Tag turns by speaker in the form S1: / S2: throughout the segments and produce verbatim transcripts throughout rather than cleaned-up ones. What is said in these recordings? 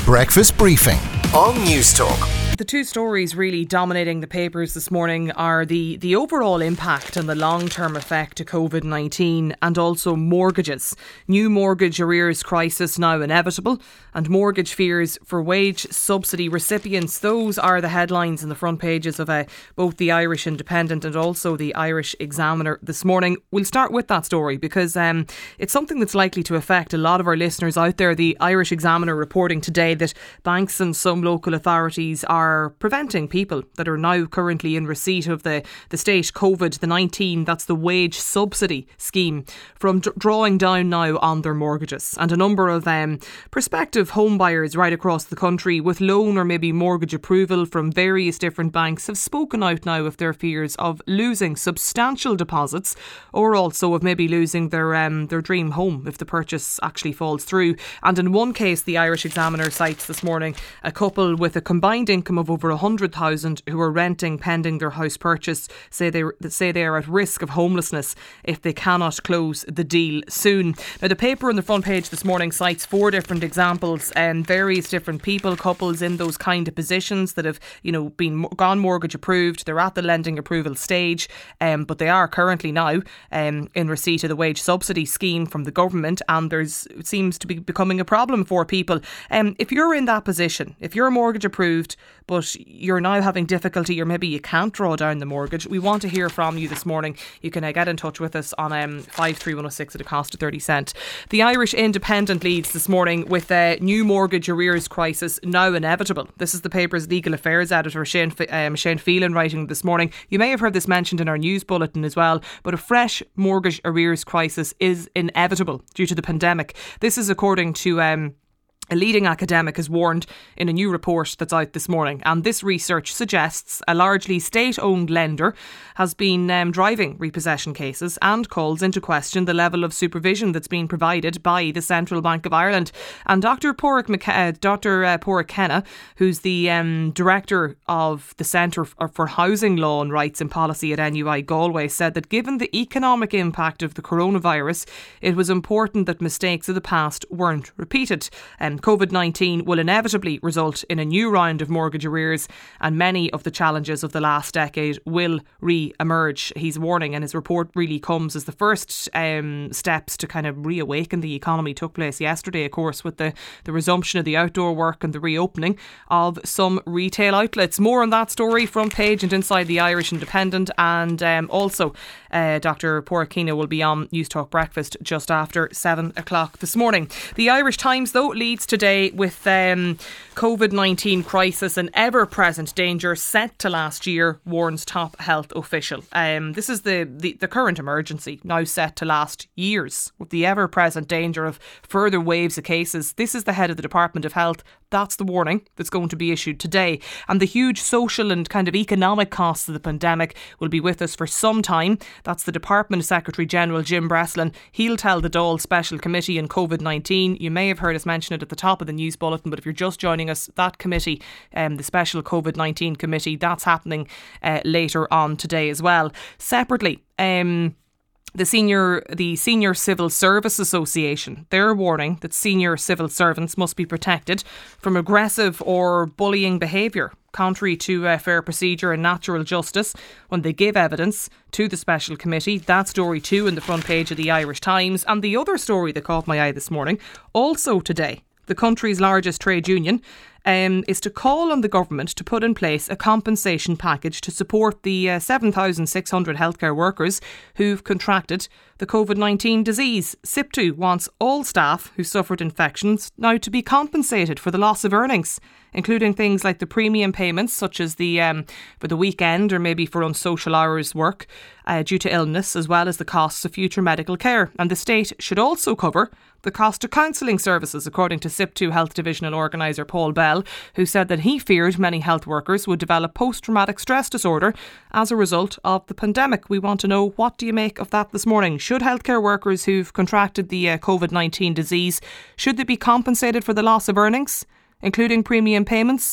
S1: Breakfast Briefing on Newstalk.
S2: The two stories really dominating the papers this morning are the, the overall impact and the long-term effect of COVID nineteen and also mortgages. New mortgage arrears crisis now inevitable and mortgage fears for wage subsidy recipients. Those are the headlines in the front pages of uh, both the Irish Independent and also the Irish Examiner this morning. We'll start with that story because um, it's something that's likely to affect a lot of our listeners out there. The Irish Examiner reporting today that banks and some local authorities are are preventing people that are now currently in receipt of the, the state COVID nineteen, that's the wage subsidy scheme, from d- drawing down now on their mortgages. And a number of um, prospective home buyers right across the country with loan or maybe mortgage approval from various different banks have spoken out now of their fears of losing substantial deposits or also of maybe losing their um, their dream home if the purchase actually falls through. And in one case, the Irish Examiner cites this morning a couple with a combined income of over one hundred thousand who are renting pending their house purchase say they say they are at risk of homelessness if they cannot close the deal soon. Now, the paper on the front page this morning cites four different examples and various different people, couples in those kind of positions that have, you know, been gone mortgage approved. They're at the lending approval stage, um, but they are currently now um, in receipt of the wage subsidy scheme from the government, and there's it seems to be becoming a problem for people. Um, if you're in that position, if you're mortgage approved but you're now having difficulty or maybe you can't draw down the mortgage, we want to hear from you this morning. You can uh, get in touch with us on um, five three one oh six at a cost of thirty cent. The Irish Independent leads this morning with a new mortgage arrears crisis now inevitable. This is the paper's legal affairs editor Shane, um, Shane Phelan writing this morning. You may have heard this mentioned in our news bulletin as well, but a fresh mortgage arrears crisis is inevitable due to the pandemic. This is according to Um, a leading academic has warned in a new report that's out this morning, and this research suggests a largely state-owned lender has been um, driving repossession cases and calls into question the level of supervision that's been provided by the Central Bank of Ireland. And Doctor Porrick McK- uh, Doctor Uh, Porrick Kenna, who's the um, director of the Centre for Housing Law and Rights and Policy at N U I Galway, said that given the economic impact of the coronavirus, it was important that mistakes of the past weren't repeated. Um, COVID nineteen will inevitably result in a new round of mortgage arrears, and many of the challenges of the last decade will re-emerge. He's warning, and his report really comes as the first um, steps to kind of reawaken the economy took place yesterday, of course, with the, the resumption of the outdoor work and the reopening of some retail outlets. More on that story, front page and inside the Irish Independent, and um, also uh, Doctor Porrick Kenna will be on Newstalk Breakfast just after seven o'clock this morning. The Irish Times, though, leads today with um, COVID nineteen crisis and ever-present danger set to last year, warns top health official. Um, this is the, the, the current emergency, now set to last years, with the ever-present danger of further waves of cases. This is the head of the Department of Health. That's the warning that's going to be issued today. And the huge social and kind of economic costs of the pandemic will be with us for some time. That's the Department Secretary General Jim Breslin. He'll tell the Dáil Special Committee on COVID nineteen. You may have heard us mention it at the top of the news bulletin, but if you're just joining us, that committee, um, the Special COVID nineteen Committee, that's happening uh, later on today as well. Separately, um... The senior, the Senior Civil Service Association, they're warning that senior civil servants must be protected from aggressive or bullying behaviour, contrary to uh, fair procedure and natural justice, when they give evidence to the Special Committee. That story too in the front page of the Irish Times. And the other story that caught my eye this morning, also today, the country's largest trade union, Um, is to call on the government to put in place a compensation package to support the uh, seven thousand six hundred healthcare workers who've contracted the COVID nineteen disease. SIPTU wants all staff who suffered infections now to be compensated for the loss of earnings, including things like the premium payments, such as the um, for the weekend or maybe for unsocial hours work uh, due to illness, as well as the costs of future medical care. And the state should also cover the cost of counselling services, according to SIPTU Health Divisional Organiser Paul Bell, who said that he feared many health workers would develop post-traumatic stress disorder as a result of the pandemic. We want to know, what do you make of that this morning? Should healthcare workers who've contracted the uh, COVID nineteen disease, should they be compensated for the loss of earnings, including premium payments?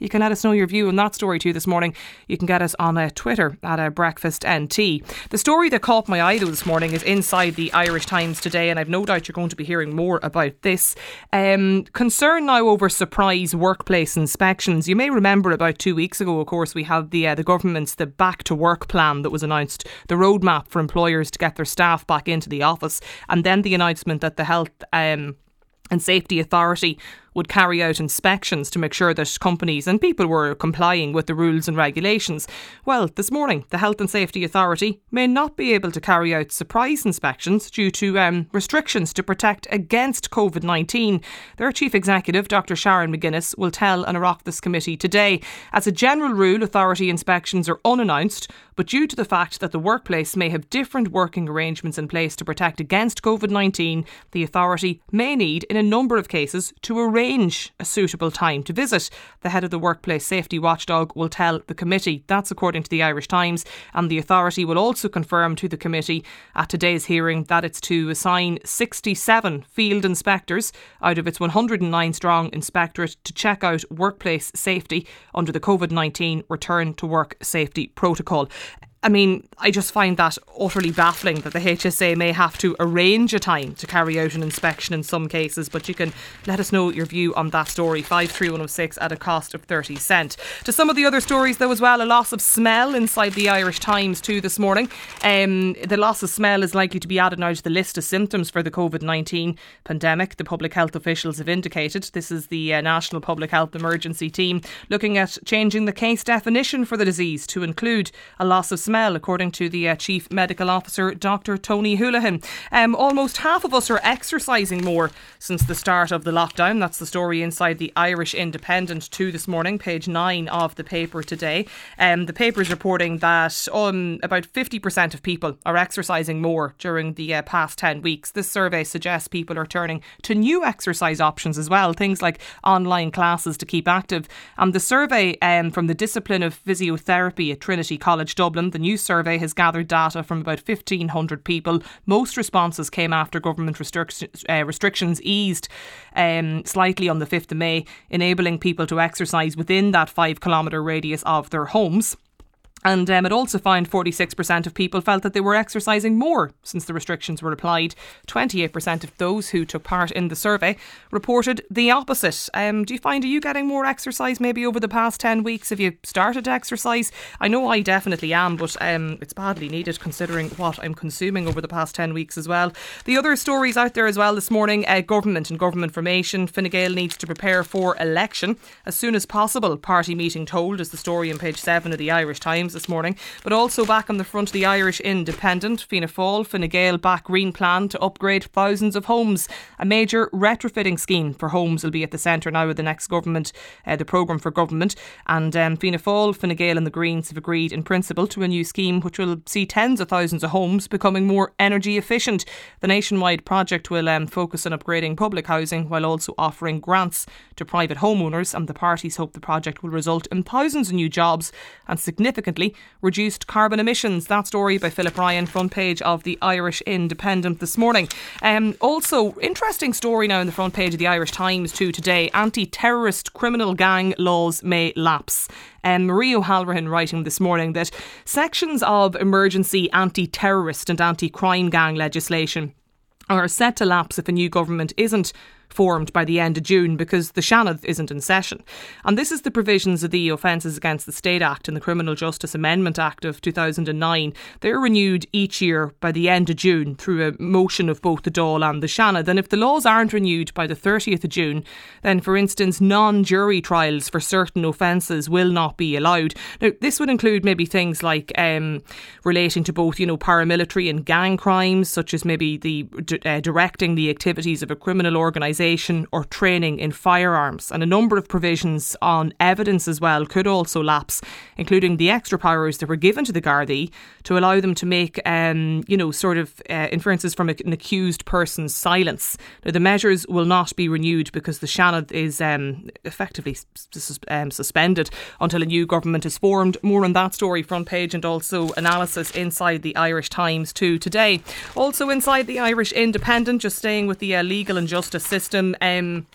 S2: You can let us know your view on that story too this morning. You can get us on uh, Twitter at uh, Breakfast N T. The story that caught my eye though this morning is inside the Irish Times today, and I've no doubt you're going to be hearing more about this. Um, concern now over surprise workplace inspections. You may remember about two weeks ago, of course, we had the uh, the government's the back to work plan that was announced, the roadmap for employers to get their staff back into the office, and then the announcement that the health um, and safety authority would carry out inspections to make sure that companies and people were complying with the rules and regulations. Well, this morning, the Health and Safety Authority may not be able to carry out surprise inspections due to um, restrictions to protect against COVID nineteen. Their Chief Executive, Doctor Sharon McGuinness, will tell an Oireachtas committee today. As a general rule, authority inspections are unannounced, but due to the fact that the workplace may have different working arrangements in place to protect against COVID nineteen, the authority may need, in a number of cases, to arrange a suitable time to visit. The head of the Workplace Safety Watchdog will tell the committee. That's according to the Irish Times, and the authority will also confirm to the committee at today's hearing that it's to assign sixty-seven field inspectors out of its one hundred nine strong inspectorate to check out workplace safety under the COVID nineteen return to work safety protocol. I mean, I just find that utterly baffling that the H S A may have to arrange a time to carry out an inspection in some cases, but you can let us know your view on that story, five three one oh six at a cost of thirty cent. To some of the other stories though as well, a loss of smell inside the Irish Times too this morning. Um, the loss of smell is likely to be added now to the list of symptoms for the COVID nineteen pandemic, the public health officials have indicated. This is the uh, National Public Health Emergency Team looking at changing the case definition for the disease to include a loss of smell. Smell, according to the uh, Chief Medical Officer, Doctor Tony Houlihan. Um, almost half of us are exercising more since the start of the lockdown. That's the story inside the Irish Independent too this morning, page nine of the paper today. Um, the paper is reporting that um, about fifty percent of people are exercising more during the uh, past ten weeks. This survey suggests people are turning to new exercise options as well, things like online classes to keep active. And the survey um, from the discipline of physiotherapy at Trinity College Dublin, the new survey has gathered data from about fifteen hundred people. Most responses came after government restric- uh, restrictions eased um, slightly on the fifth of May, enabling people to exercise within that five kilometre radius of their homes. And um, it also found forty-six percent of people felt that they were exercising more since the restrictions were applied. twenty-eight percent of those who took part in the survey reported the opposite. Um, do you find, are you getting more exercise maybe over the past ten weeks? Have you started to exercise? I know I definitely am, but um, it's badly needed considering what I'm consuming over the past ten weeks as well. The other stories out there as well this morning, uh, government and government formation. Fine Gael needs to prepare for election as soon as possible. Party meeting told is the story on page seven of the Irish Times this morning. But also back on the front of the Irish Independent, Fianna Fáil, Fine Gael back Green plan to upgrade thousands of homes. A major retrofitting scheme for homes will be at the centre now of the next government, uh, the programme for government. And um, Fianna Fáil, Fine Gael and the Greens have agreed in principle to a new scheme which will see tens of thousands of homes becoming more energy efficient. The nationwide project will um, focus on upgrading public housing while also offering grants to private homeowners, and the parties hope the project will result in thousands of new jobs and significantly reduced carbon emissions. That story by Philip Ryan, front page of the Irish Independent this morning. Um, also, interesting story now on the front page of the Irish Times too today. Anti-terrorist criminal gang laws may lapse. Um, Marie O'Halloran writing this morning that sections of emergency anti-terrorist and anti-crime gang legislation are set to lapse if a new government isn't formed by the end of June because the Seanad isn't in session. And this is the provisions of the Offences Against the State Act and the Criminal Justice Amendment Act of two thousand nine. They're renewed each year by the end of June through a motion of both the Dáil and the Seanad. And if the laws aren't renewed by the thirtieth of June, then for instance non-jury trials for certain offences will not be allowed. Now this would include maybe things like um, relating to both, you know, paramilitary and gang crimes, such as maybe the uh, directing the activities of a criminal organisation or training in firearms, and a number of provisions on evidence as well could also lapse, including the extra powers that were given to the Gardaí to allow them to make, um, you know, sort of uh, inferences from an accused person's silence. Now, the measures will not be renewed because the Seanad is um, effectively sus- um, suspended until a new government is formed. More on that story, front page, and also analysis inside the Irish Times too today. Also inside the Irish Independent, just staying with the uh, legal and justice system. Um,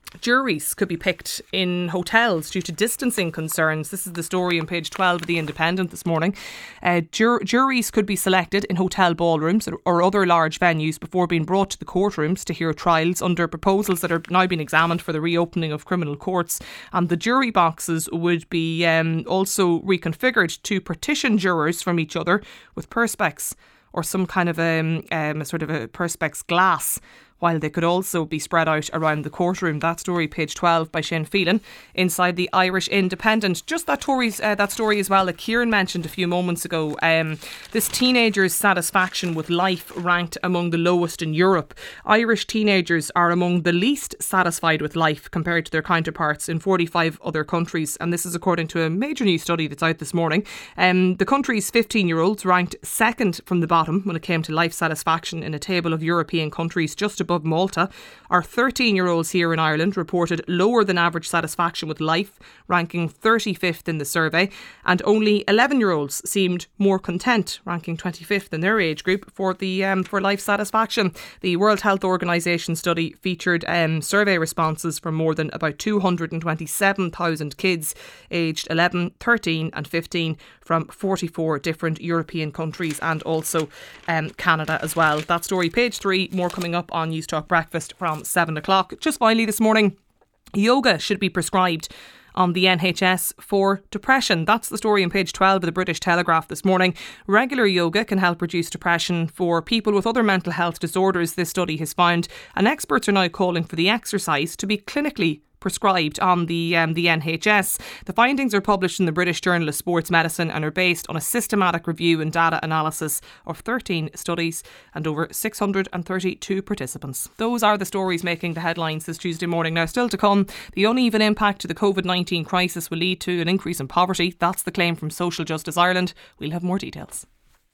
S2: Juries could be picked in hotels due to distancing concerns. This is the story on page twelve of The Independent this morning. Uh, jur- juries could be selected in hotel ballrooms or, or other large venues before being brought to the courtrooms to hear trials under proposals that are now being examined for the reopening of criminal courts. And the jury boxes would be um, also reconfigured to partition jurors from each other with perspex or some kind of um, um, a sort of a perspex glass, while they could also be spread out around the courtroom. That story, page twelve, by Shane Phelan, inside the Irish Independent. Just that, Tory's, uh, that story as well that Kieran mentioned a few moments ago. Um, this teenager's satisfaction with life ranked among the lowest in Europe. Irish teenagers are among the least satisfied with life compared to their counterparts in forty-five other countries. And this is according to a major new study that's out this morning. Um, the country's fifteen-year-olds ranked second from the bottom when it came to life satisfaction in a table of European countries, just above Malta. Our thirteen-year-olds here in Ireland reported lower than average satisfaction with life, ranking thirty-fifth in the survey, and only eleven-year-olds seemed more content, ranking twenty-fifth in their age group for the um, for life satisfaction. The World Health Organization study featured um, survey responses from more than about two hundred twenty-seven thousand kids aged eleven, thirteen and fifteen from forty-four different European countries and also um, Canada as well. That story, page three, more coming up on News Talk Breakfast from seven o'clock. Just finally this morning, yoga should be prescribed on the N H S for depression. That's the story on page twelve of the British Telegraph this morning. Regular yoga can help reduce depression for people with other mental health disorders, this study has found, and experts are now calling for the exercise to be clinically prescribed on the um, the N H S. The findings are published in the British Journal of Sports Medicine and are based on a systematic review and data analysis of thirteen studies and over six hundred thirty-two participants. Those are the stories making the headlines this Tuesday morning. Now, still to come, the uneven impact to the COVID nineteen crisis will lead to an increase in poverty. That's the claim from Social Justice Ireland. We'll have more details.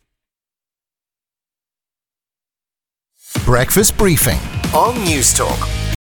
S1: Breakfast briefing on News Talk.